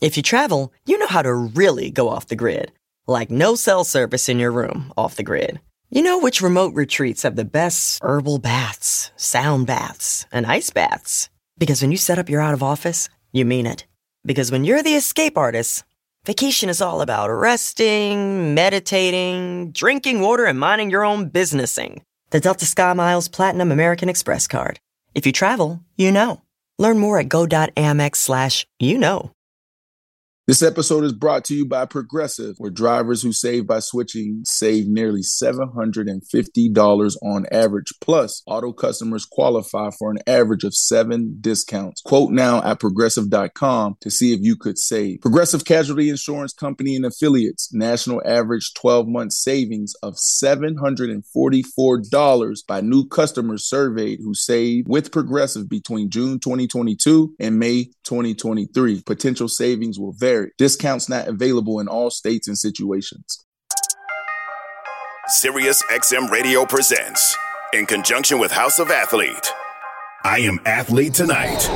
If you travel, you know how to really go off the grid. Like no cell service in your room off the grid. You know which remote retreats have the best herbal baths, sound baths, and ice baths. Because when you set up your out of office, you mean it. Because when you're the escape artist, vacation is all about resting, meditating, drinking water, and minding your own businessing. The Delta SkyMiles Platinum American Express card. If you travel, you know. Learn more at go.amex/you-know. This episode is brought to you by Progressive, where drivers who save by switching save nearly $750 on average. Plus, auto customers qualify for an average of 7 discounts. Quote now at Progressive.com to see if you could save. Progressive Casualty Insurance Company and Affiliates. National average 12-month savings of $744 by new customers surveyed who saved with Progressive between June 2022 and May 2023. Potential savings will vary. Discounts not available in all states and situations. Sirius XM Radio presents, in conjunction with House of Athlete, I Am Athlete Tonight.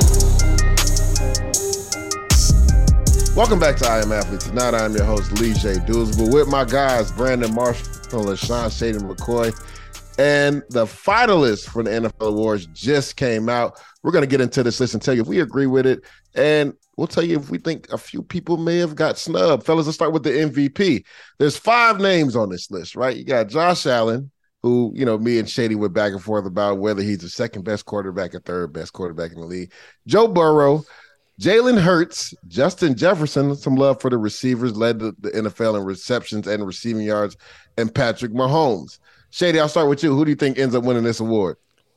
Welcome back to I Am Athlete Tonight. I'm your host, Lee J. Doolsby, with my guys, Brandon Marshall, LaShawn Shady McCoy, and the finalists for the NFL Awards just came out. We're going to get into this list and tell you if we agree with it, and we'll tell you if we think a few people may have got snubbed. Fellas, let's start with the MVP. There's 5 names on this list, right? You got Josh Allen, who, you know, me and Shady went back and forth about whether he's the second best quarterback or third best quarterback in the league. Joe Burrow, Jalen Hurts, Justin Jefferson, some love for the receivers, led the NFL in receptions and receiving yards, and Patrick Mahomes. Shady, I'll start with you. Who do you think ends up winning this award?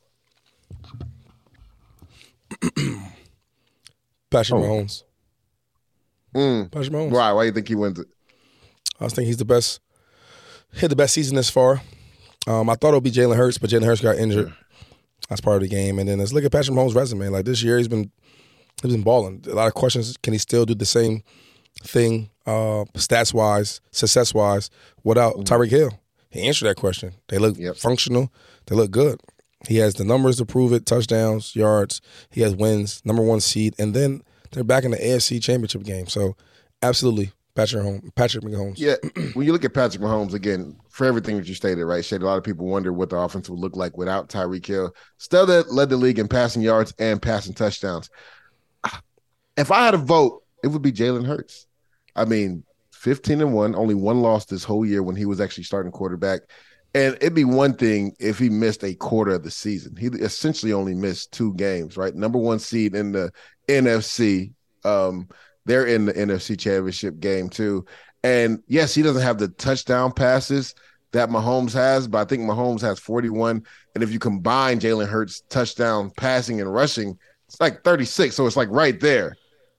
Patrick Mahomes. Patrick Mahomes. Why do you think he wins it? I think he's the best. Hit the best season this far. I thought it would be Jalen Hurts, but Jalen Hurts got injured. That's part of the game. And then let's look at Patrick Mahomes' resume. Like this year, he's been balling. A lot of questions. Can he still do the same thing, stats-wise, success-wise, without Tyreek Hill? He answered that question. They look functional. They look good. He has the numbers to prove it, touchdowns, yards. He has wins, number 1 seed. And then they're back in the AFC Championship game. So, absolutely, Patrick Mahomes. Yeah, when you look at Patrick Mahomes, again, for everything that you stated, right, Shade, a lot of people wonder what the offense would look like without Tyreek Hill. Still led the league in passing yards and passing touchdowns. If I had a vote, it would be Jalen Hurts. I mean, 15-1, only 1 loss this whole year when he was actually starting quarterback. And it'd be one thing if he missed a quarter of the season. He essentially only missed 2 games, right? Number 1 seed in the NFC. They're in the NFC Championship game too. And yes, he doesn't have the touchdown passes that Mahomes has, but I think Mahomes has 41. And if you combine Jalen Hurts' touchdown passing and rushing, it's like 36. So it's like right there.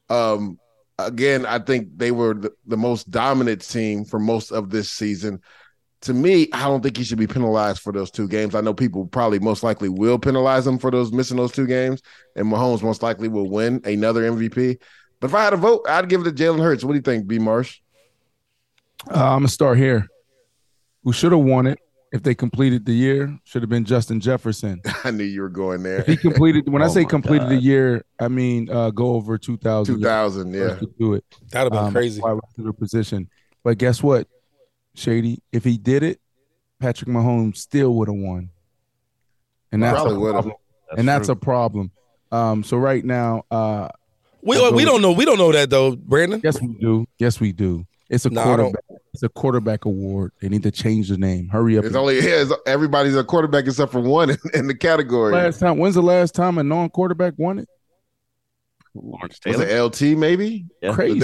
Again, I think they were the most dominant team for most of this season. To me, I don't think he should be penalized for those 2 games. I know people probably most likely will penalize him for missing those 2 games, and Mahomes most likely will win another MVP. But if I had a vote, I'd give it to Jalen Hurts. What do you think, B. Marsh? I'm going to start here. Who should have won it if they completed the year should have been Justin Jefferson. I knew you were going there. If he completed, when I say completed the year, I mean go over 2,000. 2,000, yeah. Do it. That would have been crazy. Position. But guess what, Shady? If he did it, Patrick Mahomes still would have won. And that's probably would have. That's a problem. So right now, we don't know. We don't know that though, Brandon. Yes, we do. Yes, we do. It's a quarterback. It's a quarterback award. They need to change the name. Hurry up. Everybody's a quarterback except for one in the category. When's the last time a non-quarterback won it? Lawrence Taylor. Was it LT maybe? Yeah. Crazy.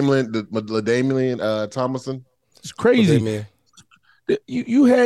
LaDainian Tomlinson. It's crazy. You had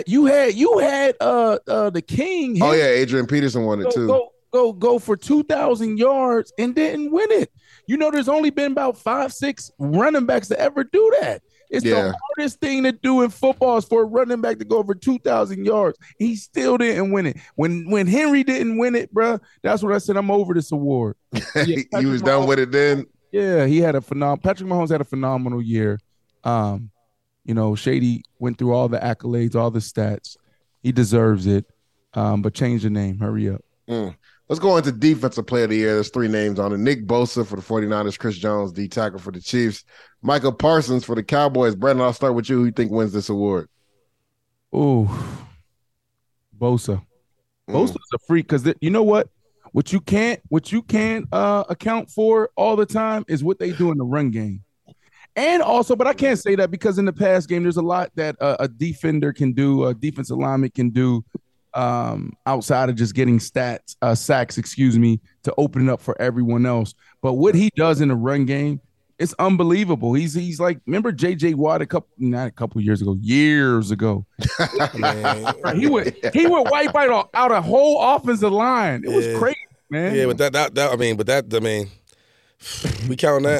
the king. Oh yeah, Adrian Peterson won it too. Go for 2,000 yards and didn't win it. You know, there's only been about 5-6 running backs to ever do that. It's the hardest thing to do in football is for a running back to go over 2,000 yards. He still didn't win it. When Henry didn't win it, bro, that's what I said. I'm over this award. He was done with it then? Yeah, he had Patrick Mahomes had a phenomenal year. You know, Shady went through all the accolades, all the stats. He deserves it. But change the name. Hurry up. Let's go into defensive player of the year. There's 3 names on it. Nick Bosa for the 49ers, Chris Jones, D tackle for the Chiefs, Michael Parsons for the Cowboys. Brandon, I'll start with you. Who you think wins this award? Ooh, Bosa. Bosa's a freak because you know what? What you can't account for all the time is what they do in the run game. And also, but I can't say that because in the pass game, there's a lot that a defender can do, a defensive lineman can do outside of just getting sacks, to open it up for everyone else. But what he does in the run game, it's unbelievable. He's like, remember J.J. Watt years ago. he would wipe out a whole offensive line. It was crazy, man. Yeah, but that we count that.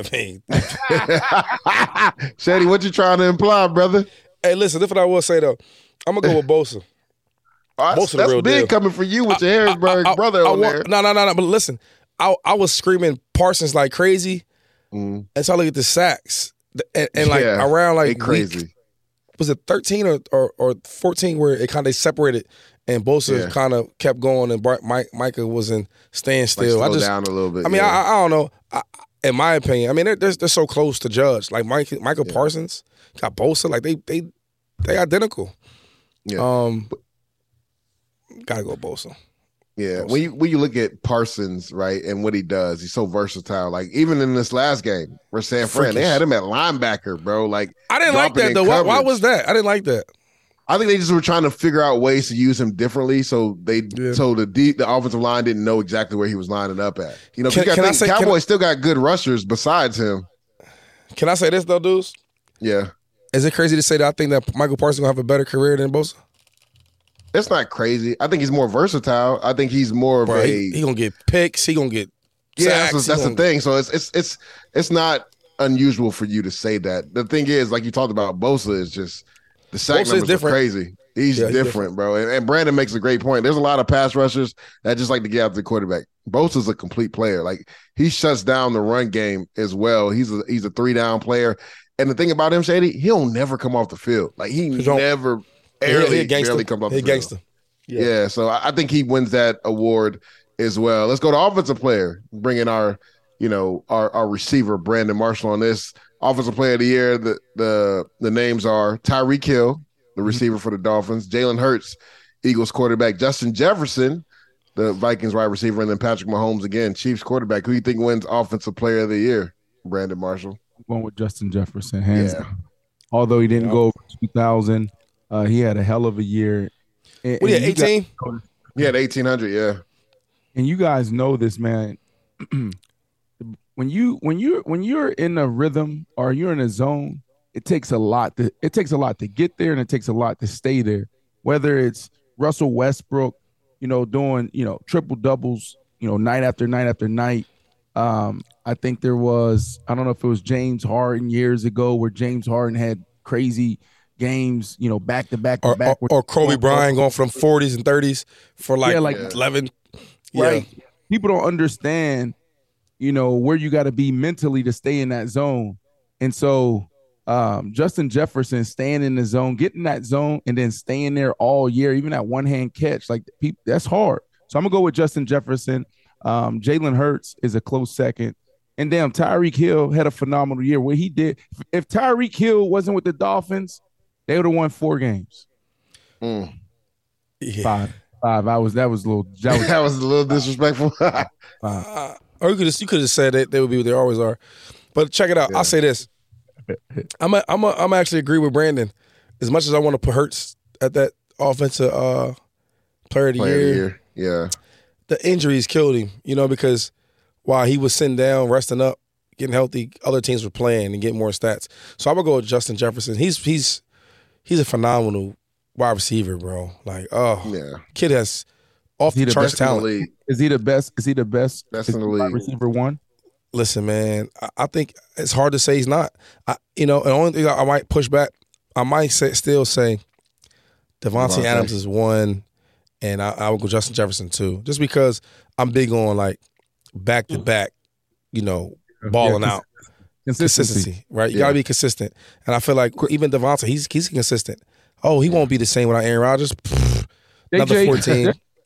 Shady, what you trying to imply, brother? Hey, listen, this is what I will say though. I'm gonna go with Bosa. That's the real big deal. Coming for you with your Harrisburg brother on there. No. But listen, I was screaming Parsons like crazy. And so I look at the sacks and like around like crazy. Was it 13 or 14 where it kind of separated and Bosa kind of kept going and Micah wasn't staying still. Like slow down a little bit. I mean, I don't know. In my opinion, I mean they're so close to judge. Like Michael Parsons got Bosa, like they identical. Yeah. Gotta go Bosa. Yeah, when you look at Parsons, right, and what he does, he's so versatile. Like even in this last game for San Fran, they had him at linebacker, bro. Like I didn't like that though. Why was that? I didn't like that. I think they just were trying to figure out ways to use him differently, so the offensive line didn't know exactly where he was lining up at. You know, Cowboys still got good rushers besides him. Can I say this though, dudes? Yeah. Is it crazy to say that I think that Michael Parsons gonna have a better career than Bosa? It's not crazy. I think he's more versatile. I think he's more of he gonna get picks. He gonna get sacks. That's the thing. So it's not unusual for you to say that. The thing is, like you talked about, Bosa is just the sack numbers are crazy. He's different, bro. And Brandon makes a great point. There's a lot of pass rushers that just like to get after the quarterback. Bosa's a complete player. Like he shuts down the run game as well. He's a 3-down player. And the thing about him, Shady, he'll never come off the field. Like he never. Barely comes off the field. Yeah, so I think he wins that award as well. Let's go to offensive player. Bring in our receiver, Brandon Marshall, on this. Offensive player of the year, the names are Tyreek Hill, the receiver for the Dolphins, Jalen Hurts, Eagles quarterback, Justin Jefferson, the Vikings wide receiver, and then Patrick Mahomes again, Chiefs quarterback. Who do you think wins offensive player of the year, Brandon Marshall? I'm going with Justin Jefferson, hands down. Although he didn't go over 2,000. He had a hell of a year. What he had, 18? He had 1,800, yeah. And you guys know this, man. when you're in a rhythm or you're in a zone, it takes a lot to get there and it takes a lot to stay there. Whether it's Russell Westbrook, doing, triple doubles, night after night after night. I think there was, I don't know if it was James Harden years ago where James Harden had crazy games, back to back to back. Or Kobe Bryant going from 40s and 30s for like 11. Right. Yeah. People don't understand, where you got to be mentally to stay in that zone. And so Justin Jefferson staying in the zone, getting that zone and then staying there all year, even that one-hand catch, like that's hard. So I'm going to go with Justin Jefferson. Jalen Hurts is a close second. And damn, Tyreek Hill had a phenomenal year. What he did, if Tyreek Hill wasn't with the Dolphins, they would have won 4 games. Yeah. 5. That was a little disrespectful. Or you could have said that they would be what they always are. But check it out. Yeah. I'll say this. I'm actually agree with Brandon. As much as I want to put Hurts at that offensive player of the year. Yeah. The injuries killed him, because while he was sitting down, resting up, getting healthy, other teams were playing and getting more stats. So I'm gonna go with Justin Jefferson. He's a phenomenal wide receiver, bro. Like, kid has off the charts talent. Is he the best? Is he the best? Best in the league. Wide receiver one. Listen, man, I think it's hard to say he's not. The only thing I might push back, I might still say Devontae Adams is 1, and I would go Justin Jefferson 2, just because I'm big on like back to back, balling out. Consistency, right? You got to be consistent. And I feel like even Devontae, he's consistent. Oh, he won't be the same without Aaron Rodgers. Another 14.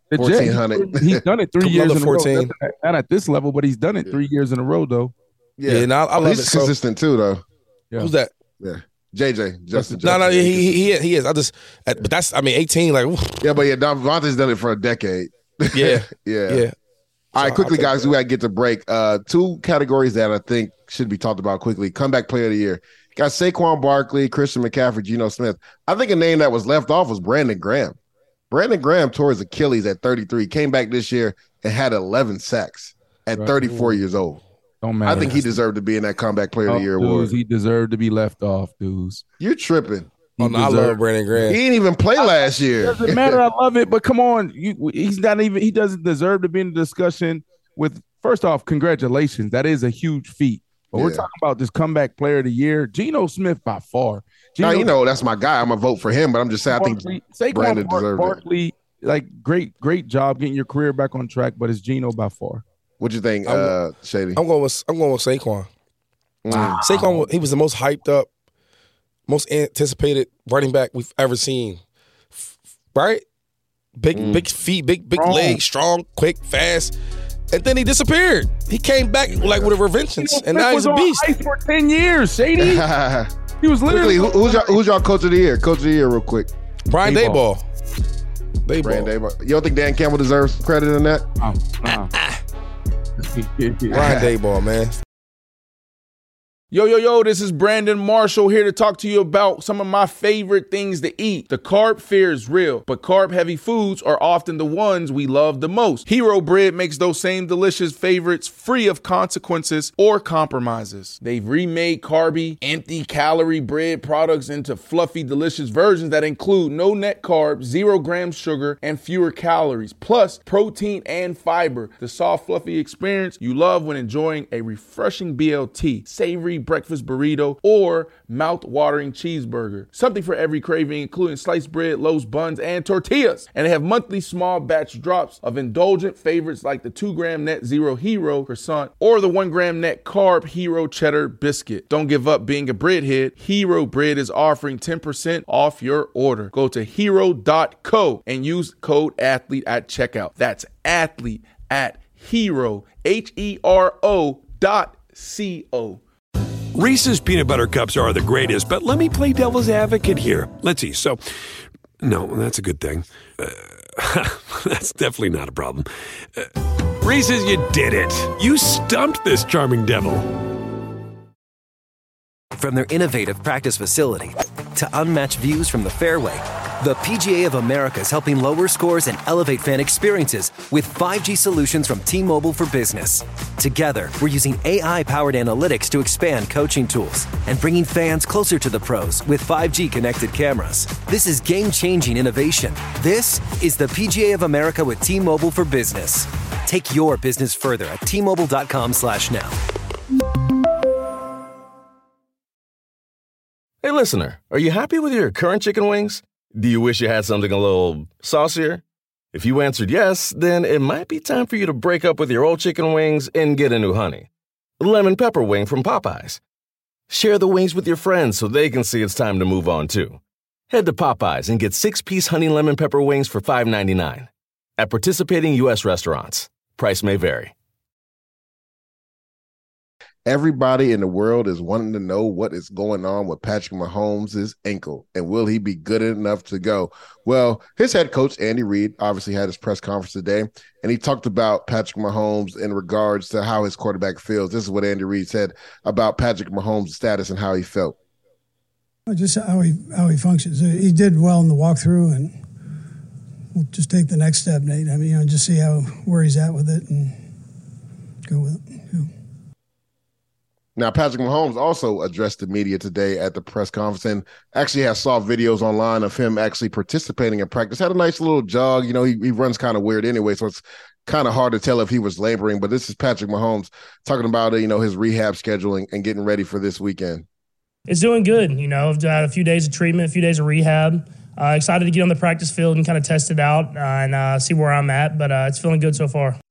The Jets, 1,400. he's done it 3 years in a row. 14. Not at this level, but he's done it 3 years in a row, though. Yeah, and I love he's it. consistent too, though. Yeah. Who's that? Yeah, JJ. Justin. No, he is. But that's 18. Like, oof. Yeah, but Devontae's done it for a decade. Yeah, yeah. All right, quickly, guys, we got to get to break. 2 categories that I think should be talked about quickly. Comeback player of the year. Got Saquon Barkley, Christian McCaffrey, Geno Smith. I think a name that was left off was Brandon Graham. Brandon Graham tore his Achilles at 33, came back this year and had 11 sacks at 34 years old. Don't matter. I think he deserved to be in that comeback player of the year award. He deserved to be left off, dudes. You're tripping. I love Brandon Graham. He didn't even play last year. Doesn't matter. I love it, but come on, he doesn't deserve to be in the discussion with. First off, congratulations. That is a huge feat. But we're talking about this comeback player of the year, Geno Smith by far. Now, that's my guy. I'm gonna vote for him, but I'm just saying I think Brandon deserved Barkley, it. Like great job getting your career back on track, but it's Geno by far. What you think, Shady? I'm going with Saquon. Wow. Saquon, he was the most hyped up, most anticipated running back we've ever seen. Right? Big feet, big legs, strong, quick, fast. And then he disappeared. He came back like with a revengeance, and now he's a beast. He was on ice for 10 years, Shady. He was literally. Who's y'all coach of the year? Coach of the year, real quick. Brian Daboll. Brian Daboll. You don't think Dan Campbell deserves credit in that? Brian Daboll, man. Yo, this is Brandon Marshall here to talk to you about some of my favorite things to eat. The carb fear is real, but carb-heavy foods are often the ones we love the most. Hero Bread makes those same delicious favorites free of consequences or compromises. They've remade carby, empty-calorie bread products into fluffy, delicious versions that include no net carbs, 0 grams sugar, and fewer calories, plus protein and fiber. The soft, fluffy experience you love when enjoying a refreshing BLT, savory breakfast burrito, or mouth-watering cheeseburger. Something for every craving, including sliced bread, loaves, buns, and tortillas. And they have monthly small batch drops of indulgent favorites like the 2-gram net zero hero croissant or the 1-gram net carb hero cheddar biscuit. Don't give up being a breadhead. Hero Bread is offering 10% off your order. Go to hero.co and use code ATHLETE at checkout. That's athlete at hero, HERO.co. Reese's peanut butter cups are the greatest, but let me play devil's advocate here. Let's see. So, no, that's a good thing. That's definitely not a problem. Reese's, you did it. You stumped this charming devil. From their innovative practice facility to unmatched views from the fairway, the PGA of America is helping lower scores and elevate fan experiences with 5G solutions from T-Mobile for Business. Together, we're using AI-powered analytics to expand coaching tools and bringing fans closer to the pros with 5G connected cameras. This is game-changing innovation. This is the PGA of America with T-Mobile for Business. Take your business further at T-Mobile.com/now. Hey, listener, are you happy with your current chicken wings? Do you wish you had something a little saucier? If you answered yes, then it might be time for you to break up with your old chicken wings and get a new honey. Lemon pepper wing from Popeyes. Share the wings with your friends so they can see it's time to move on, too. Head to Popeyes and get 6-piece honey lemon pepper wings for $5.99. At participating U.S. restaurants. Price may vary. Everybody in the world is wanting to know what is going on with Patrick Mahomes' ankle, and will he be good enough to go? Well, his head coach, Andy Reid, obviously had his press conference today, and he talked about Patrick Mahomes in regards to how his quarterback feels. This is what Andy Reid said about Patrick Mahomes' status and how he felt. Just how he functions. He did well in the walkthrough, and we'll just take the next step, Nate. I mean, just see where he's at with it and go with it. Yeah. Now, Patrick Mahomes also addressed the media today at the press conference and actually saw videos online of him actually participating in practice. Had a nice little jog. You know, he runs kind of weird anyway, so it's kind of hard to tell if he was laboring. But this is Patrick Mahomes talking about, his rehab scheduling and getting ready for this weekend. It's doing good. I've had a few days of treatment, a few days of rehab. Excited to get on the practice field and kind of test it out and see where I'm at. But it's feeling good so far.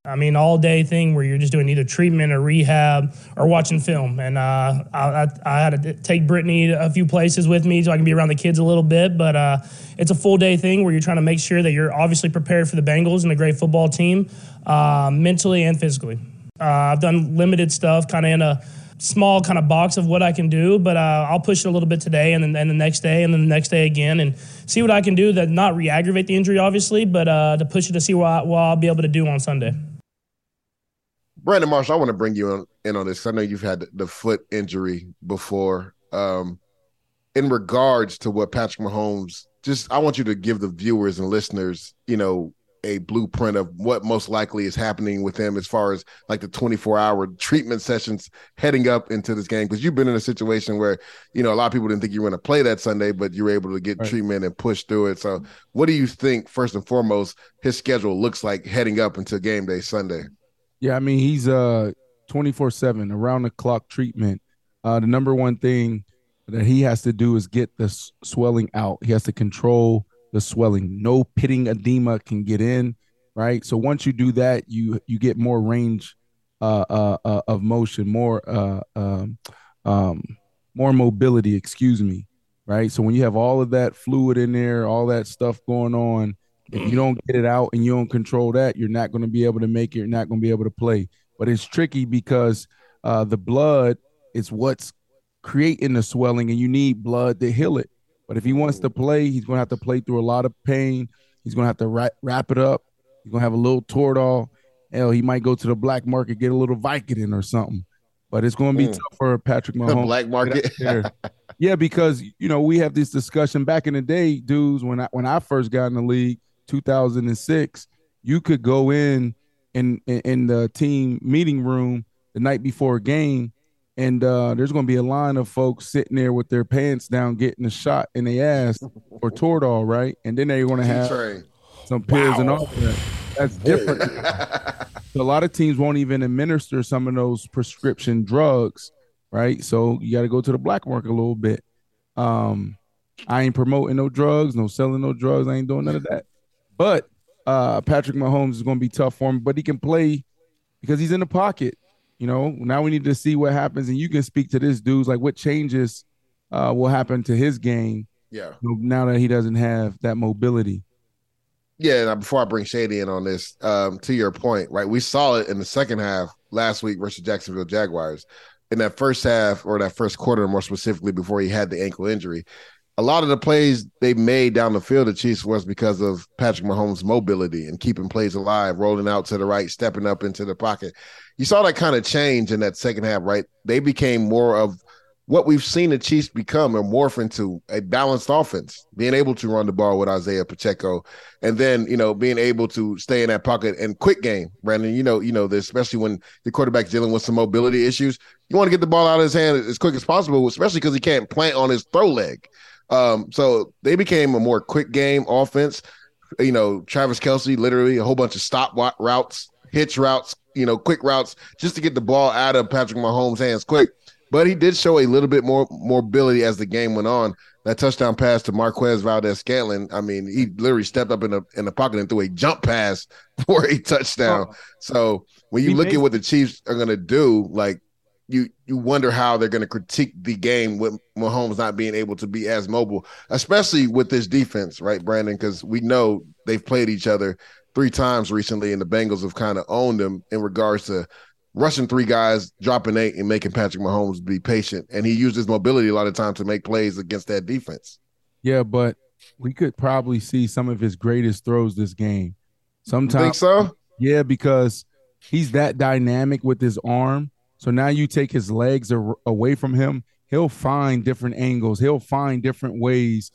I mean, all day thing where you're just doing either treatment or rehab or watching film. And I had to take Brittany a few places with me so I can be around the kids a little bit. But it's a full day thing where you're trying to make sure that you're obviously prepared for the Bengals and a great football team, mentally and physically. I've done limited stuff, kind of in a small kind of box of what I can do, but I'll push it a little bit today and then the next day and then the next day again and see what I can do that not re-aggravate the injury, obviously, but to push it to see what I'll be able to do on Sunday. Brandon Marshall, I want to bring you in on this. I know you've had the foot injury before. In regards to what Patrick Mahomes, I want you to give the viewers and listeners, a blueprint of what most likely is happening with him as far as like the 24-hour treatment sessions heading up into this game. Because you've been in a situation where, a lot of people didn't think you were going to play that Sunday, but you were able to get treatment and push through it. So what do you think, first and foremost, his schedule looks like heading up into game day Sunday? Yeah, I mean, he's 24/7, around-the-clock treatment. The number one thing that he has to do is get the swelling out. He has to control the swelling. No pitting edema can get in, right? So once you do that, you get more range of motion, more mobility, right? So when you have all of that fluid in there, all that stuff going on, if you don't get it out and you don't control that, you're not going to be able to make it. You're not going to be able to play. But it's tricky because the blood is what's creating the swelling, and you need blood to heal it. But if he wants to play, he's going to have to play through a lot of pain. He's going to have to wrap it up. He's going to have a little Toradol. Hell, he might go to the black market, get a little Vicodin or something. But it's going to be tough for Patrick Mahomes. The black market? Yeah, because, we have this discussion back in the day, dudes, when I first got in the league, 2006, you could go in the team meeting room the night before a game, and there's going to be a line of folks sitting there with their pants down getting a shot in their ass or Toradol, right? And then they're going to have some pills and all that. That's different. So a lot of teams won't even administer some of those prescription drugs, right? So you got to go to the black market a little bit. I ain't promoting no drugs, no selling no drugs. I ain't doing none of that. But Patrick Mahomes is going to be tough for him, but he can play because he's in the pocket. Now we need to see what happens, and you can speak to this, dudes, like what changes will happen to his game now that he doesn't have that mobility. Yeah, now before I bring Shady in on this, to your point, right, we saw it in the second half last week versus Jacksonville Jaguars. In that first half, or that first quarter more specifically, before he had the ankle injury, a lot of the plays they made down the field, the Chiefs, was because of Patrick Mahomes' mobility and keeping plays alive, rolling out to the right, stepping up into the pocket. You saw that kind of change in that second half, right? They became more of what we've seen the Chiefs become and morph into a balanced offense, being able to run the ball with Isaiah Pacheco, and then, being able to stay in that pocket and quick game, Brandon, this, especially when the quarterback's dealing with some mobility issues. You want to get the ball out of his hand as quick as possible, especially because he can't plant on his throw leg. So they became a more quick game offense. Travis Kelce, literally a whole bunch of stop routes, hitch routes, quick routes, just to get the ball out of Patrick Mahomes' hands quick. But he did show a little bit more mobility as the game went on. That touchdown pass to Marquez Valdes-Scantling, I mean, he literally stepped up in the pocket and threw a jump pass for a touchdown. So when you look at what the Chiefs are going to do, like, you wonder how they're going to critique the game with Mahomes not being able to be as mobile, especially with this defense, right, Brandon? Because we know they've played each other 3 times recently, and the Bengals have kind of owned them in regards to rushing 3 guys, dropping 8, and making Patrick Mahomes be patient. And he used his mobility a lot of times to make plays against that defense. Yeah, but we could probably see some of his greatest throws this game. Sometimes, you think so? Yeah, because he's that dynamic with his arm. So now you take his legs away from him, he'll find different angles. He'll find different ways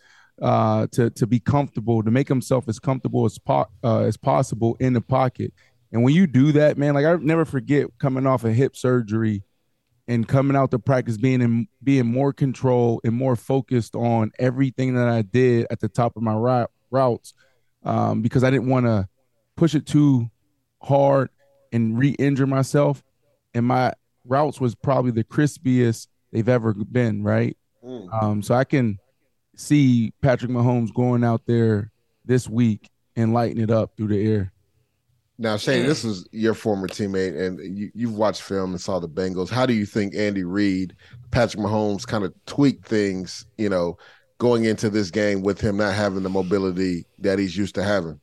to be comfortable, to make himself as comfortable as possible in the pocket. And when you do that, man, like I never forget coming off a hip surgery and coming out to practice being more control and more focused on everything that I did at the top of my routes because I didn't want to push it too hard and re-injure myself. And my routes was probably the crispiest they've ever been, right? So I can see Patrick Mahomes going out there this week and lighting it up through the air. Now, Shane, this is your former teammate, and you've watched film and saw the Bengals. How do you think Andy Reid, Patrick Mahomes kind of tweaked things, going into this game with him not having the mobility that he's used to having?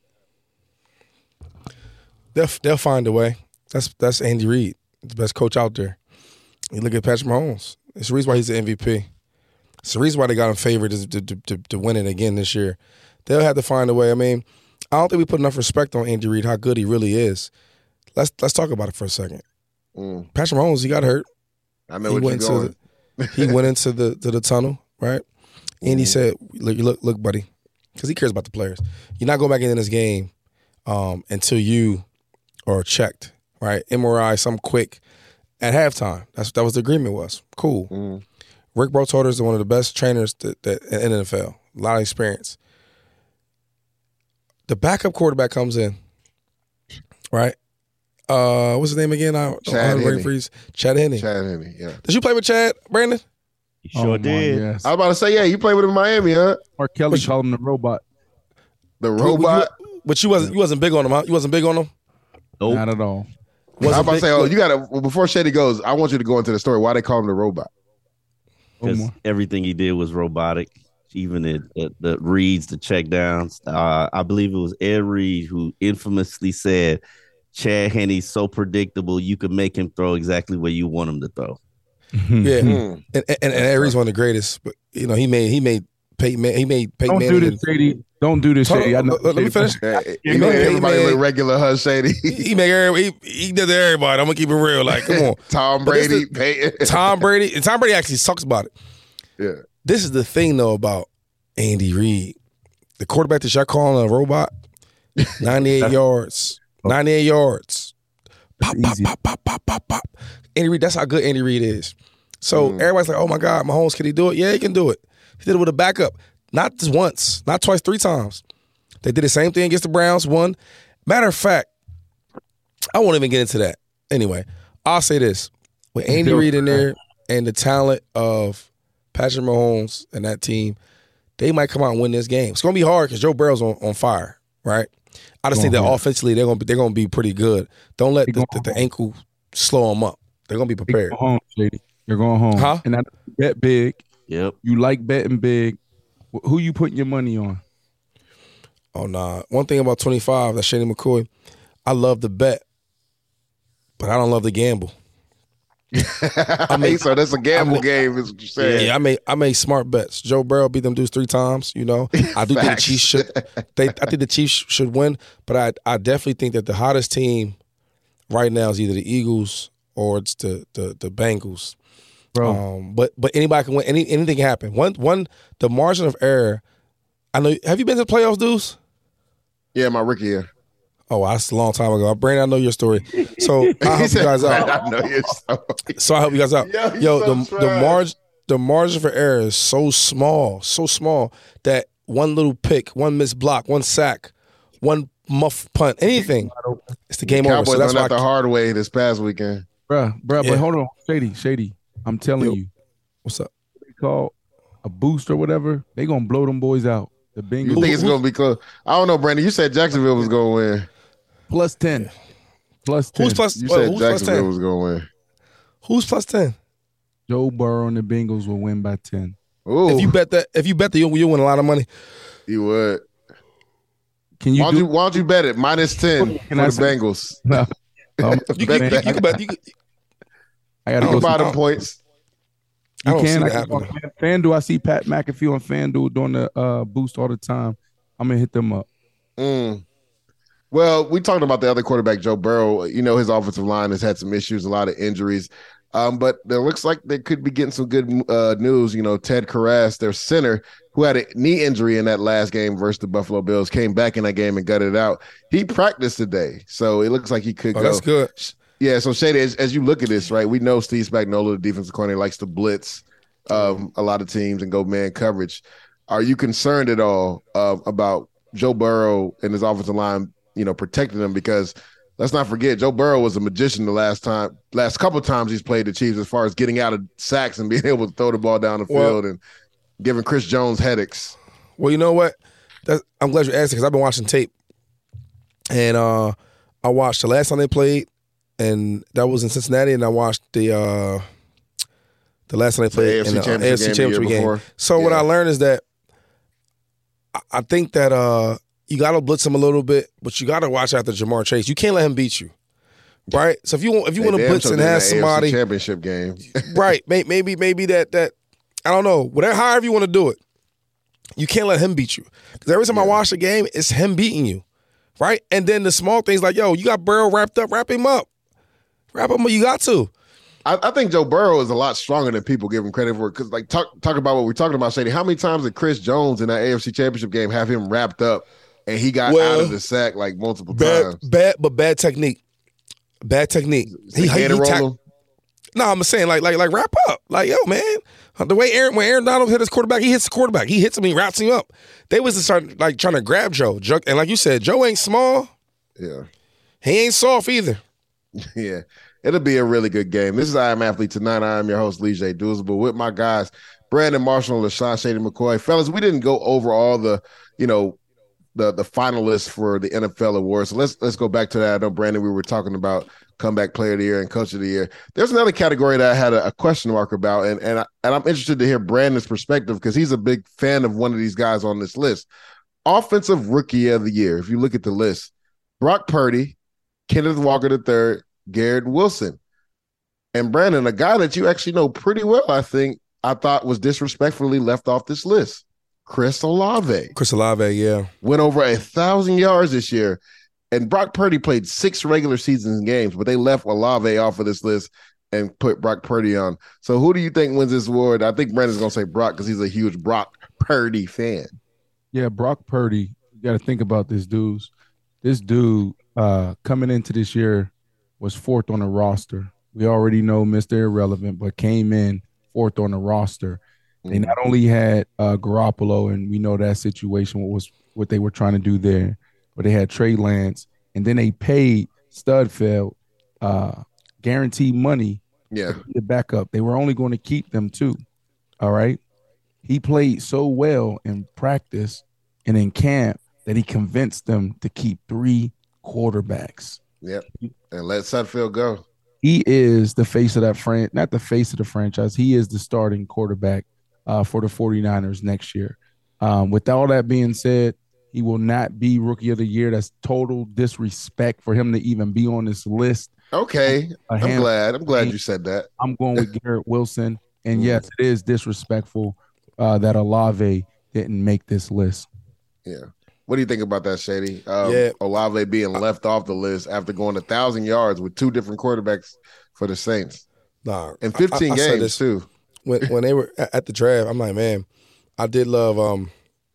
They'll find a way. That's Andy Reid, the best coach out there. You look at Patrick Mahomes. It's the reason why he's the MVP. It's the reason why they got him favored to win it again this year. They'll have to find a way. I mean, I don't think we put enough respect on Andy Reid, how good he really is. Let's talk about it for a second. Patrick Mahomes, he got hurt. I know what you're going. He went into the tunnel, right? And he said, look, buddy, because he cares about the players. You're not going back into this game until you are checked, right? MRI, something quick at halftime. That was the agreement was. Cool. Rick Brotoder is one of the best trainers that in the NFL. A lot of experience. The backup quarterback comes in, right? What's his name again? Chad Henne. Chad Henne. Chad Henne, yeah. Did you play with Chad, Brandon? Sure did. Yes. I was about to say, yeah, you played with him in Miami, huh? Mark Kelly called him the robot. The robot? But you wasn't big on him, huh? You wasn't big on him? Nope. Not at all. I was about to say, you got to, before Shady goes, I want you to go into the story. Why they call him the robot? Because everything he did was robotic. Even the reads, the checkdowns. I believe it was Ed Reed who infamously said, Chad Henne's so predictable, you could make him throw exactly where you want him to throw. Yeah, and Ed Reed's one of the greatest. But he made Peyton Manning. Don't do this, Shady. Don't do this, Shady. Let me finish. He made everybody look regular, huh, Shady? He did to everybody. I'm gonna keep it real. Like, come on, Tom Brady, Peyton. Tom Brady actually talks about it. Yeah. This is the thing though about Andy Reid, the quarterback that y'all calling a robot. 98 yards. 98 yards. Pop, pop, pop, pop, pop, pop, pop. Andy Reid, that's how good Andy Reid is. So everybody's like, oh my God, Mahomes, can he do it? Yeah, he can do it. He did it with a backup. Not just once, not twice, 3 times. They did the same thing against the Browns, won. Matter of fact, I won't even get into that. Anyway, I'll say this. With Andy Reid in there and the talent of Patrick Mahomes and that team, they might come out and win this game. It's going to be hard because Joe Burrow's on fire, right? I just think that offensively they're going to be pretty good. Don't let the ankle slow them up. They're going to be prepared. They're going home, Shady. They're going home. Huh? And I bet big. Yep. You like betting big. Who you putting your money on? Oh, nah. One thing about 25, that's Shady McCoy, I love the bet, but I don't love the gamble. So that's a gamble game, is what you're saying. Yeah, I made smart bets. Joe Burrow beat them dudes 3 times. I do think the Chiefs should. I think the Chiefs should win, but I definitely think that the hottest team right now is either the Eagles or it's the Bengals. Bro. But anybody can win. Anything can happen. The margin of error. I know. Have you been to the playoffs, dudes? Yeah, my rookie year. Oh, that's a long time ago. Brandon, I know your story. So I help you guys out. I know your story. So I help you guys out. The margin for error is so small that one little pick, one missed block, one sack, one muff punt, anything, it's the game over. Cowboys So that's why the hard way this past weekend. Bruh, but hold on. Shady. I'm telling you. What's up? They call a boost or whatever. They going to blow them boys out. The Bengals. You think it's going to be close? I don't know, Brandon. You said Jacksonville was going to win. Plus 10. Plus 10. Who's plus? You said who's Jacksonville plus 10? was going to win. Who's plus 10? Joe Burrow and the Bengals will win by 10. Ooh. If you bet that, you'll win a lot of money. You would. Can you? Why don't you bet it minus 10 for the Bengals? No. You can bet. I got to go buy them points. You can. On FanDuel, I see Pat McAfee on FanDuel doing the boost all the time. I'm gonna hit them up. Well, we talked about the other quarterback, Joe Burrow. His offensive line has had some issues, a lot of injuries. But there looks like they could be getting some good news. Ted Karras, their center, who had a knee injury in that last game versus the Buffalo Bills, came back in that game and gutted it out. He practiced today, so it looks like he could go. That's good. Yeah, so Shady, as you look at this, right, we know Steve Spagnuolo, the defensive coordinator, likes to blitz a lot of teams and go man coverage. Are you concerned at all about Joe Burrow and his offensive line, protecting them? Because let's not forget, Joe Burrow was a magician the last couple of times he's played the Chiefs as far as getting out of sacks and being able to throw the ball down the field and giving Chris Jones headaches. Well, you know what? I'm glad you asked it because I've been watching tape. And I watched the last time they played, and that was in Cincinnati, and I watched the last time they played in the AFC Championship game. So what I learned is that I think that you got to blitz him a little bit, but you got to watch after Jamar Chase. You can't let him beat you, right? So if you want to blitz and have somebody AFC Championship game, right? Maybe that I don't know. Whatever, however you want to do it, you can't let him beat you. Because every time I watch the game, it's him beating you, right? And then the small things like, yo, you got Burrow wrapped up, wrap him up. You got to. I think Joe Burrow is a lot stronger than people give him credit for. Because, like, talk about what we're talking about, Shady. How many times did Chris Jones in that AFC Championship game have him wrapped up and he got out of the sack like multiple times? Bad technique. Bad technique. He roll him. No, I'm saying like wrap up. Like, yo, man, the way when Aaron Donald hit his quarterback, he hits the quarterback. He hits him, he wraps him up. They was to start like trying to grab Joe. And like you said, Joe ain't small. Yeah. He ain't soft either. Yeah. It'll be a really good game. This is I Am Athlete Tonight. I am your host, Lee J. Doozable, with my guys, Brandon Marshall and LaShawn Shady McCoy. Fellas, we didn't go over all the finalists for the NFL awards. So let's go back to that. I know, Brandon, we were talking about Comeback Player of the Year and Coach of the Year. There's another category that I had a question mark about, and I'm interested to hear Brandon's perspective because he's a big fan of one of these guys on this list. Offensive Rookie of the Year. If you look at the list, Brock Purdy, Kenneth Walker III, Garrett Wilson. And Brandon, a guy that you actually know pretty well, I thought was disrespectfully left off this list. Chris Olave. Yeah. Went over 1,000 yards this year. And Brock Purdy played 6 regular season games, but they left Olave off of this list and put Brock Purdy on. So who do you think wins this award? I think Brandon's going to say Brock because he's a huge Brock Purdy fan. Yeah, Brock Purdy. You got to think about this, dudes. This dude coming into this year was 4th on the roster. We already know Mr. Irrelevant, but came in 4th on the roster. They not only had Garoppolo, and we know that situation, what they were trying to do there, but they had Trey Lance, and then they paid Studfeld guaranteed money to be the backup. They were only going to keep them 2. All right. He played so well in practice and in camp that he convinced them to keep 3 quarterbacks. Yep. And let Sudfeld go. He is the face of that not the face of the franchise. He is the starting quarterback for the 49ers next year. With all that being said, he will not be Rookie of the Year. That's total disrespect for him to even be on this list. Okay. I'm glad you said that. I'm going with Garrett Wilson. And yes, it is disrespectful that Olave didn't make this list. Yeah. What do you think about that, Shady? Olave being left off the list after going 1,000 yards with 2 different quarterbacks for the Saints. Nah, and 15 games too. When they were at the draft, I'm like, man, I did love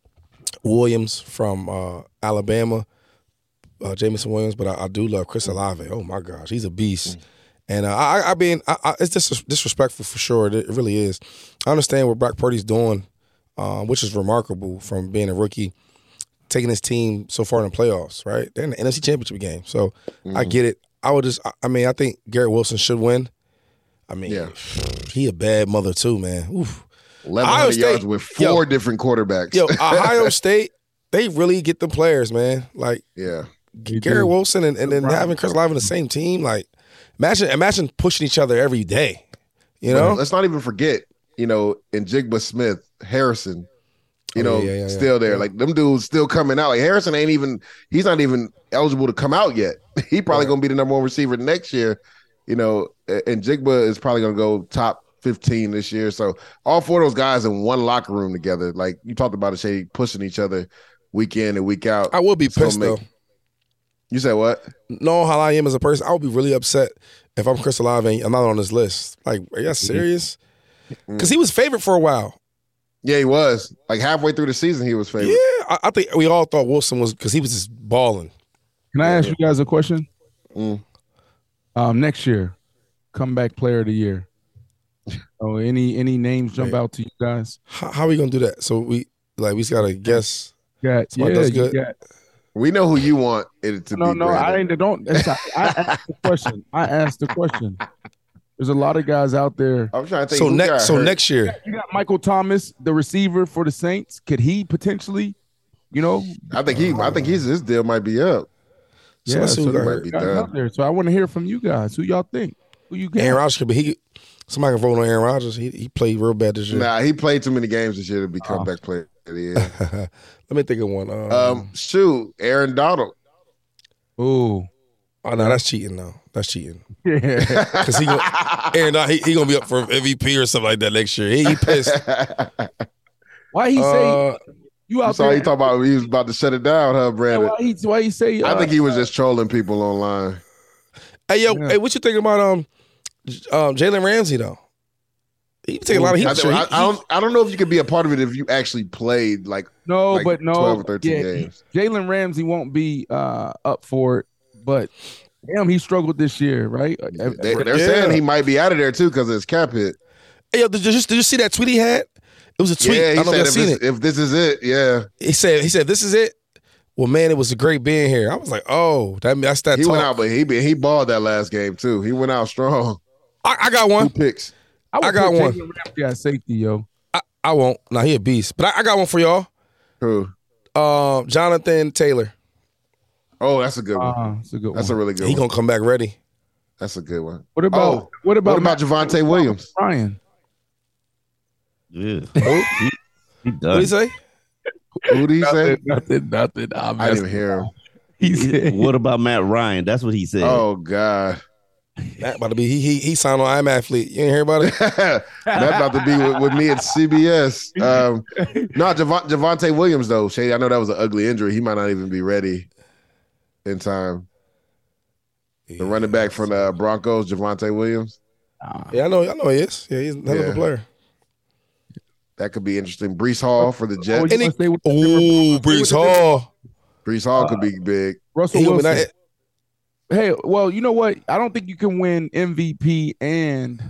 Williams from Alabama, Jameson Williams, but I do love Chris Olave. Oh my gosh, he's a beast. And it's disrespectful for sure. It really is. I understand what Brock Purdy's doing, which is remarkable from being a rookie, taking his team so far in the playoffs, right? They're in the NFC Championship game. So I get it. I think Garrett Wilson should win. I mean, he a bad mother too, man. Oof. 1,100 yards with 4 different quarterbacks. Ohio State, they really get the players, man. Like, Garrett Wilson and then having Chris Olave in the same team. Like, imagine pushing each other every day. You know, let's not even forget, in Jigba Smith, Harrison. Still there. Like, them dudes still coming out. Like, Harrison he's not even eligible to come out yet. He probably going to be the number 1 receiver next year, and Jigba is probably going to go top 15 this year. So all 4 of those guys in one locker room together. Like, you talked about it, Shady, pushing each other week in and week out. I will be pissed, though. You said what? Knowing how I am as a person, I would be really upset if I'm Chris Olave and I'm not on this list. Like, are you serious? Because he was favored for a while. Yeah, he was. Like, halfway through the season, he was favored. Yeah, I think we all thought Wilson was, because he was just balling. Can I ask you guys a question? Next year, Comeback Player of the Year. Any names jump out to you guys? How are we gonna do that? So we just gotta guess. That's good. We know who you want it to be. No, I don't. I asked the question. There's a lot of guys out there. I'm trying to think. So next year, you got Michael Thomas, the receiver for the Saints. Could he potentially, I think his deal might be up. Yeah, let's see who so got there hurt. guys out there. So I want to hear from you guys. Who y'all think? Who you got? Aaron Rodgers could be. Somebody can vote on Aaron Rodgers. He played real bad this year. Nah, he played too many games this year to be comeback player of the year. Let me think of one. Aaron Donald. Ooh. Oh no, that's cheating though. That's cheating. Yeah. Because Aaron Donald, he gonna be up for MVP or something like that next year. He pissed. Why he say you out there? He talking about he was about to shut it down, huh, Brandon? Why he say? I think he was just trolling people online. Hey yo, hey, what you think about Jalen Ramsey though? He take a lot of heat. I don't know if you could be a part of it if you actually played like 12 or 13 games. Jalen Ramsey won't be up for it, but damn, he struggled this year, right? They're saying he might be out of there too because of his cap hit. Hey, yo, did you see that tweet he had? It was a tweet. Yeah, he I don't know said if this is it, yeah. He said this is it. Well, man, it was a great being here. I was like, oh, that's that. He talk. went out, but he balled that last game too. He went out strong. I got one. 2 picks. I got one. Jalen Ramsey at safety, yo. I won't. Nah, he a beast. But I got one for y'all. Who? Jonathan Taylor. Oh, that's a good one. That's a good one. That's a really good one. He gonna come back ready. That's a good one. What about Javonte Williams? Ryan. Yeah. He done. What did he say? Who did he say? Nothing. I didn't hear him. He said, what about Matt Ryan? That's what he said. Oh God. Matt about to be he signed on I'm Athlete. You ain't hear about it? Matt about to be with me at CBS. No, Javonte Williams though. Shady, I know that was an ugly injury. He might not even be ready in time. The running back from the Broncos, Javonte Williams. Yeah, I know he is. Yeah, he's a hell of a player. That could be interesting. Breece Hall for the Jets. Breece Hall. Breece Hall could be big. Russell Wilson. Hey, well, you know what? I don't think you can win MVP and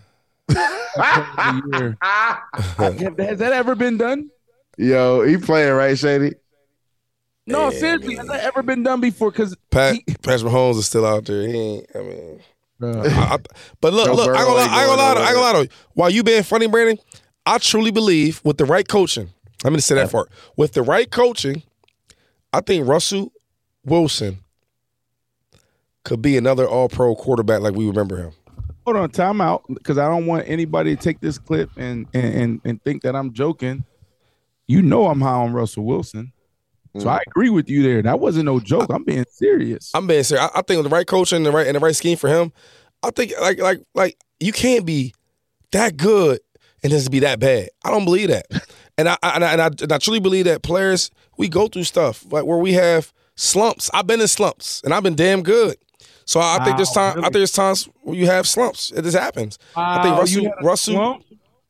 year. Has that ever been done? Yo, he playing, right, Shady? No, seriously, has that ever been done before? Because Patrick Mahomes is still out there. He ain't. I mean, but look, I ain't gonna lie to you. While you being funny, Brandon, I truly believe with the right coaching. Let me just say that part. With the right coaching, I think Russell Wilson could be another all-pro quarterback like we remember him. Hold on, time out, because I don't want anybody to take this clip and think that I'm joking. You know I'm high on Russell Wilson. So I agree with you there. That wasn't no joke. I'm being serious. I'm being serious. I think with the right coaching and the right scheme for him, I think like you can't be that good and just be that bad. I don't believe that. And I truly believe that players, we go through stuff like where we have slumps. I've been in slumps and I've been damn good. So I think there's time. Really? I think there's times where you have slumps. It just happens. I think Russell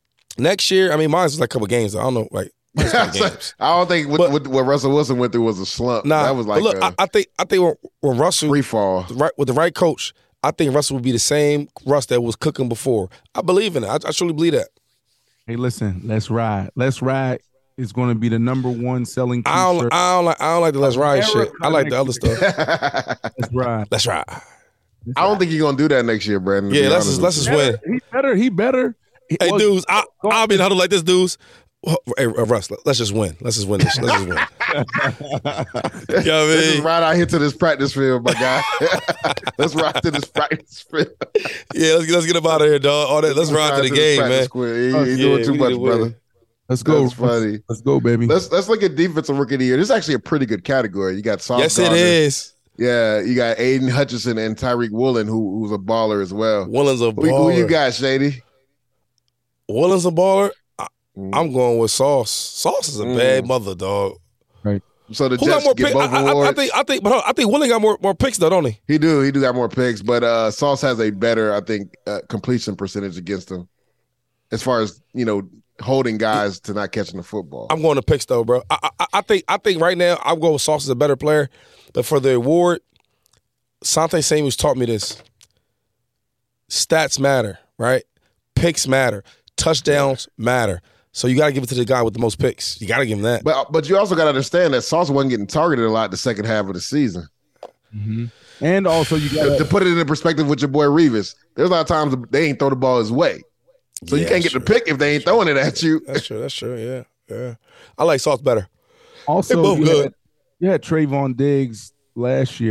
next year. I mean, mine was like a couple games. I don't know, like. I don't think what Russell Wilson went through was a slump. Nah, that was like. Look, I think when Russell free fall with the right coach, I think Russell would be the same Russ that was cooking before. I believe in it. I truly believe that. Hey, listen, Let's Ride. Let's Ride is going to be the #1 selling t-shirt. I don't like the Let's Ride shit. I like the other stuff. Let's Ride. Let's Ride. I don't think you're gonna do that next year, Brandon. Yeah, let's just win. He better. Hey, dudes, I'll be in huddle like this, dudes. Hey, Russ, let's just win. Let's just win this. Let's just win. You know what I mean? Let's ride out here to this practice field, my guy. Let's ride to this practice field. Yeah, let's get up out of here, dog. All that. Let's ride to the game, man. You're doing too much, brother. Let's go. That's funny. Let's go, baby. Let's look at defensive rookie of the year. This is actually a pretty good category. You got Sauce Gardner. Yes, it is. Yeah, you got Aiden Hutchinson and Tyreek Woolen, who's a baller as well. Woolen's a baller. Who you got, Shady? Woolen's a baller. I'm going with Sauce. Sauce is a bad mother, dog. Right. So the Jets get both awards. I think Woolen got more picks though, don't he? He do got more picks, but Sauce has a better, I think, completion percentage against him, as far as holding guys to not catching the football. I'm going to picks though, bro. I think right now I'm going with Sauce as a better player, but for the award, Sante Samuels taught me this. Stats matter, right? Picks matter. Touchdowns matter. So you got to give it to the guy with the most picks. You got to give him that. But you also got to understand that Sauce wasn't getting targeted a lot the second half of the season. Mm-hmm. And also you got to put it in perspective with your boy Revis. There's a lot of times they ain't throw the ball his way. So you can't get the pick if they ain't throwing it at you. That's true. Yeah. I like Sauce better. Also, you had Trayvon Diggs last year.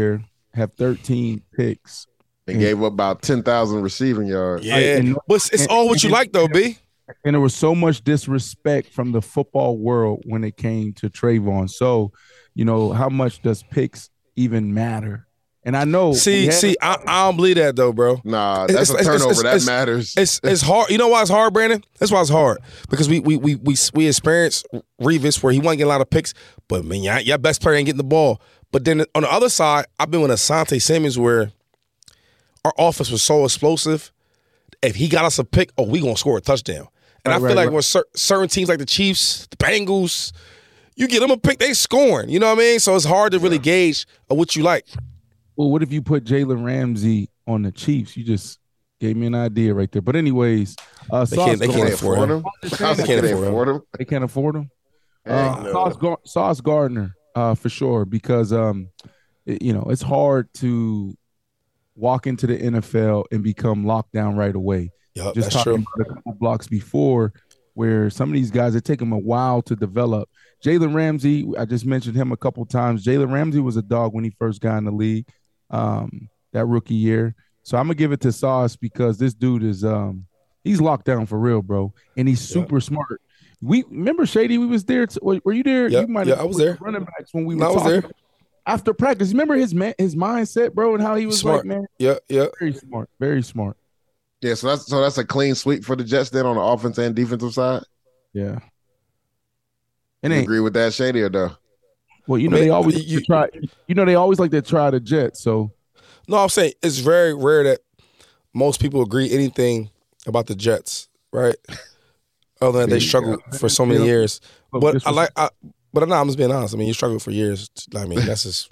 have 13 picks. They gave up about 10,000 receiving yards. Yeah, but it's all what you like, though, B. And there was so much disrespect from the football world when it came to Trayvon. So, how much does picks even matter? And I know. I don't believe that, though, bro. Nah, that's a turnover. That matters. It's hard. You know why it's hard, Brandon? That's why it's hard. Because we experienced Revis where he wasn't getting a lot of picks, but, man, your best player ain't getting the ball. But then on the other side, I've been with Asante Samuels where our offense was so explosive. If he got us a pick, we going to score a touchdown. And I feel like when certain teams like the Chiefs, the Bengals, you get them a pick, they scoring. You know what I mean? So it's hard to really gauge what you like. Well, what if you put Jalen Ramsey on the Chiefs? You just gave me an idea right there. But anyways, they can't afford him. They can't afford him. Sauce Gardner, for sure, because it's hard to walk into the NFL and become locked down right away. Yep, just that's talking true. about a couple blocks before, where some of these guys, it take them a while to develop. Jalen Ramsey, I just mentioned him a couple times. Jalen Ramsey was a dog when he first got in the league, that rookie year. So I'm gonna give it to Sauce because this dude is he's locked down for real, bro, and he's super smart. We remember Shady. We was there. Were you there? Yeah, you might have I was there. Running backs when we were I was talking there after practice. Remember his mindset, bro, and how he was smart. like, man, yeah, very smart, very smart. Yeah, so that's a clean sweep for the Jets then on the offense and defensive side. Yeah. You agree with that, Shady, or no? Well, they always try. They always like to try the Jets. So, no, I'm saying it's very rare that most people agree anything about the Jets, right? Other than they struggled for so many years. But I'm just being honest. I mean, you struggled for years. I mean, that's just.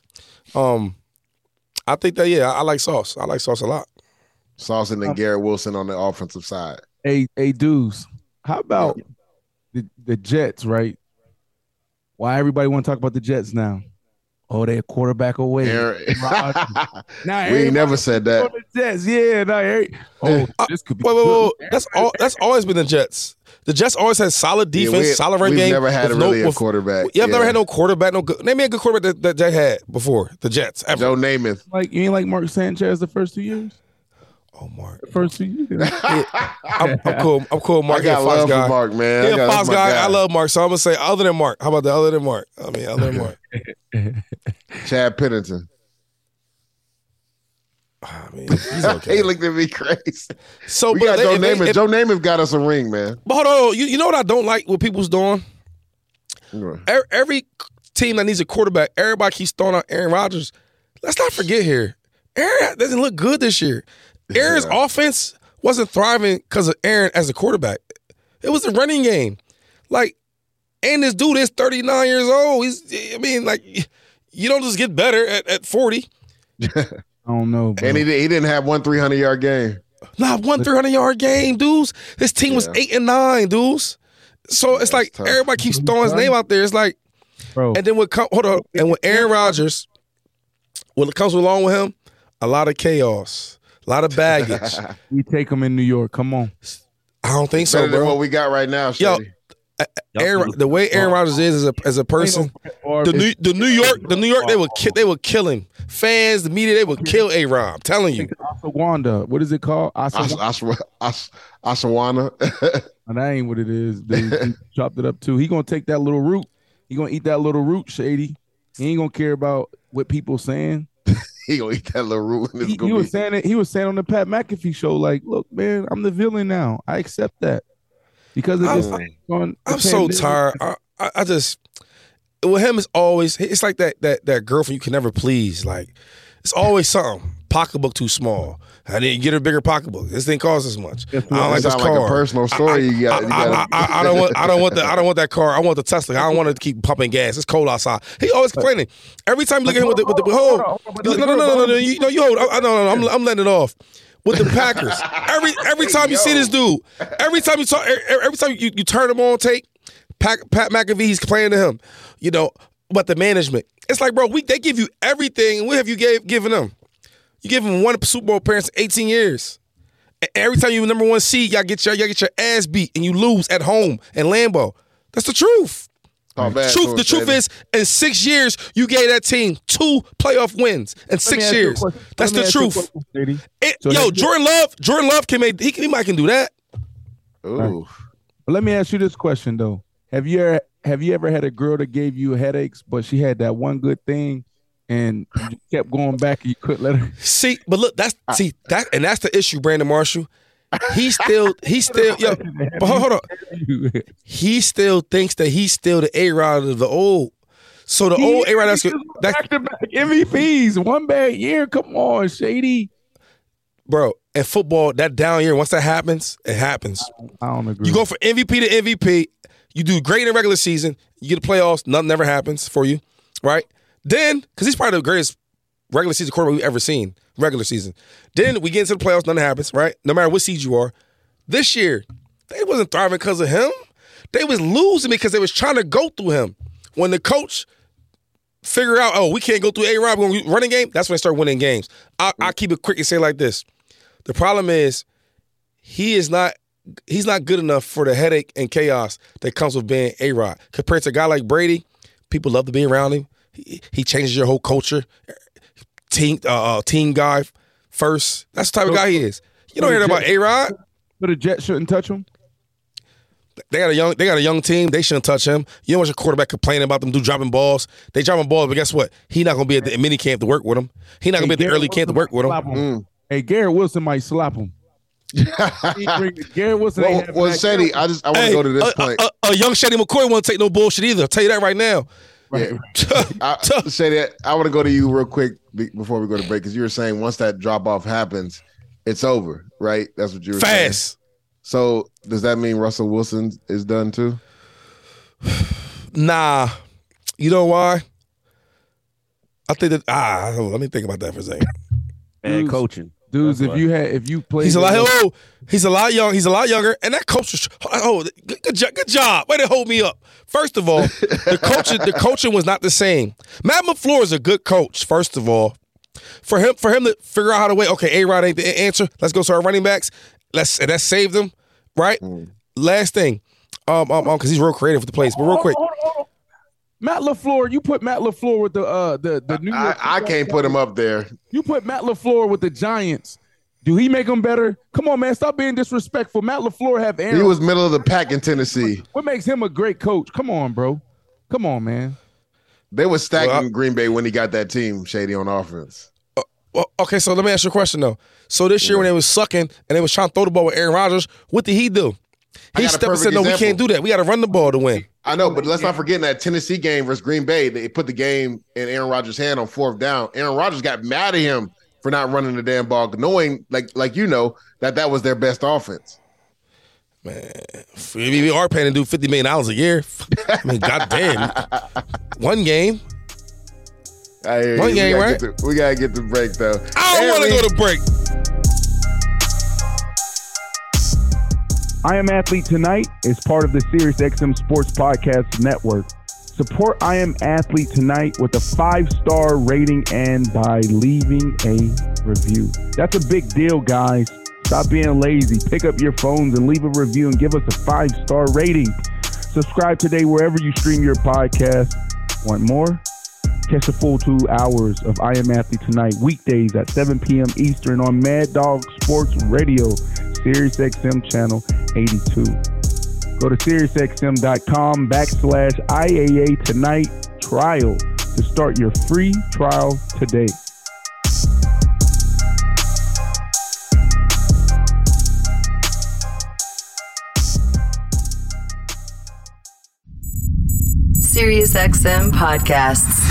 I think that I like Sauce. I like Sauce a lot. Sauce and then Garrett Wilson on the offensive side. Hey, dudes, how about the Jets, right? Why everybody want to talk about the Jets now? Oh, they're a quarterback away. Now, we ain't never said that. The Jets, this could be. Wait. That's always been the Jets. The Jets always had solid defense, solid run game. We've never had a quarterback. I've never had no quarterback. Name me a good quarterback that Jets had before the Jets. Ever. Joe Namath. You ain't like Mark Sanchez the first 2 years. Oh, Mark. The first 2 years. I'm cool. Mark. I got love for Mark, man. Yeah, Fox guy. I love Mark. So I'm gonna say other than Mark. How about the other than Mark? Other than Mark. Chad Pennington. He's okay. He looked at me crazy. So, we got Joe Namath. Joe Namath got us a ring, man. But hold on. You know what I don't like? What people's doing? Every team that needs a quarterback, everybody keeps throwing out Aaron Rodgers. Let's not forget here. Aaron doesn't look good this year. Aaron's offense wasn't thriving because of Aaron as a quarterback. It was the running game. And this dude is 39 years old. You don't just get better at 40. I don't know, bro. And he didn't have one 300-yard game. Not one 300-yard game, dudes. His team was 8-9, dudes. So it's like tough. Everybody keeps throwing his name out there. It's like, bro. And then and with Aaron Rodgers, what comes along with him, a lot of chaos, a lot of baggage. We take him in New York. Come on. I don't think so, better bro. Than what we got right now, Shady. The way Aaron Rodgers is as a person, the New York, they would kill him. Fans, the media, they would kill A-Rob. I'm telling you. Asawanda. What is it called? Ashawana. That ain't what it is, dude. He chopped it up too. He gonna take that little root. He gonna eat that little root, Shady. He ain't gonna care about what people saying. He gonna eat that little root. He was saying it. He was saying on the Pat McAfee show, like, "Look, man, I'm the villain now. I accept that." Because of this, I'm so tired. I just with him it's like that girlfriend you can never please. Like it's always something. Pocketbook too small. I didn't get a bigger pocketbook. This thing costs this much. I don't like this car. Like a personal story. I don't want that car. I want the Tesla. I don't want to keep pumping gas. It's cold outside. He always complaining. Every time you look at him with the no. You hold. I'm letting it off. With the Packers, every time you see this dude, every time you talk, every time you turn him on tape, Pat McAfee, he's complaining to him, about the management. It's like, bro, they give you everything, and what have you given them? You give them one Super Bowl appearance in 18 years. And every time you're number one seed, y'all get your ass beat, and you lose at home in Lambeau. That's the truth. The truth is, in 6 years, you gave that team 2 playoff wins in 6 years. That's the truth. Jordan Love can might do that. Ooh. Right. But let me ask you this question though: Have you ever had a girl that gave you headaches, but she had that one good thing, and you kept going back and you couldn't let her? See, but look, that's the issue, Brandon Marshall. He still, yo. But hold on. He still thinks that he's still the A-Rod of the old. So the old A-Rod that's back-to-back MVPs, one bad year. Come on, Shady. Bro, in football, that down year, once that happens, it happens. I don't agree. You go for MVP to MVP. You do great in the regular season. You get the playoffs. Nothing ever happens for you, right? Then, because he's probably the greatest regular season quarterback we've ever seen, regular season. Then we get into the playoffs. Nothing happens, right? No matter what seed you are. This year, they wasn't thriving because of him. They was losing because they was trying to go through him. When the coach figure out, oh, we can't go through A-Rod, we're going to run a game, that's when they start winning games. I'll keep it quick and say it like this. The problem is he's not good enough for the headache and chaos that comes with being A-Rod. Compared to a guy like Brady, people love to be around him. He changes your whole culture. Team guy first. That's the type of guy he is. You don't hear about A-Rod. But the Jets shouldn't touch him. They got a young team. They shouldn't touch him. You don't want your quarterback complaining about them dropping balls. They dropping balls, but guess what? He's not going to be at the mini camp to work with him. He's not going to be at the early camp to work with him. Hey, Garrett Wilson might slap him. Garrett Wilson. Well, Shady, I want to go to this point. A young Shady McCoy won't take no bullshit either. I'll tell you that right now. Right. Shady, I want to go to you real quick before we go to break, because you were saying once that drop off happens, it's over, right? That's what you were saying. Fast. So does that mean Russell Wilson is done too? Nah. You know why? I think that let me think about that for a second. Bad coaching. Dudes, if you played, he's a lot younger, and that coach was good job. Way to hold me up. First of all, the coaching was not the same. Matt LaFleur is a good coach. First of all, for him to figure out how to wait. Okay, A-Rod ain't the answer. Let's go to our running backs. That saved them, right? Last thing, because he's real creative with the plays. But real quick. Matt LaFleur, you put Matt LaFleur with the New York. I can't put him up there. You put Matt LaFleur with the Giants. Do he make them better? Come on, man. Stop being disrespectful. Matt LaFleur have Aaron. He was middle of the pack in Tennessee. What makes him a great coach? Come on, bro. Come on, man. They were stacking Green Bay when he got that team, Shady, on offense. Okay, so let me ask you a question, though. So this year when they was sucking and they was trying to throw the ball with Aaron Rodgers, what did he do? He stepped and said, no, we can't do that. We got to run the ball to win. I know, but let's not forget that Tennessee game versus Green Bay, they put the game in Aaron Rodgers' hand on 4th down. Aaron Rodgers got mad at him for not running the damn ball, knowing, like you know, that was their best offense. Man, we are paying to do $50 million a year. I mean, goddamn. One game. One game, right? We got to get the break, though. I don't want to go to break. I Am Athlete Tonight is part of the SiriusXM Sports Podcast Network. Support I Am Athlete Tonight with a 5-star rating and by leaving a review. That's a big deal, guys. Stop being lazy. Pick up your phones and leave a review and give us a 5-star rating. Subscribe today wherever you stream your podcast. Want more? Catch the full 2 hours of I Am Athlete Tonight weekdays at 7 p.m. Eastern on Mad Dog Sports Radio, SiriusXM Channel 82. Go to SiriusXM.com/IAA Tonight trial to start your free trial today. SiriusXM Podcasts.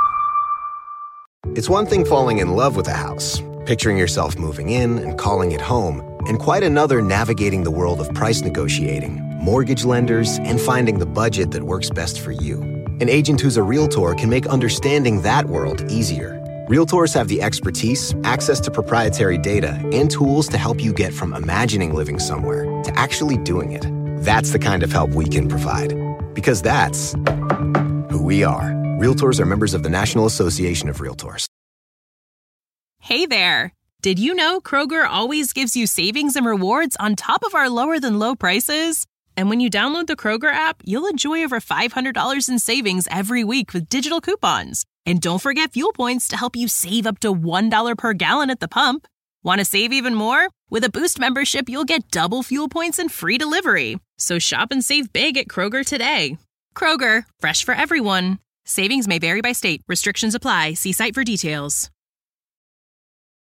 It's one thing falling in love with a house, picturing yourself moving in and calling it home, and quite another navigating the world of price negotiating, mortgage lenders, and finding the budget that works best for you. An agent who's a Realtor can make understanding that world easier. Realtors have the expertise, access to proprietary data, and tools to help you get from imagining living somewhere to actually doing it. That's the kind of help we can provide. Because that's who we are. Realtors are members of the National Association of Realtors. Hey there. Did you know Kroger always gives you savings and rewards on top of our lower-than-low prices? And when you download the Kroger app, you'll enjoy over $500 in savings every week with digital coupons. And don't forget fuel points to help you save up to $1 per gallon at the pump. Want to save even more? With a Boost membership, you'll get double fuel points and free delivery. So shop and save big at Kroger today. Kroger, fresh for everyone. Savings may vary by state. Restrictions apply. See site for details.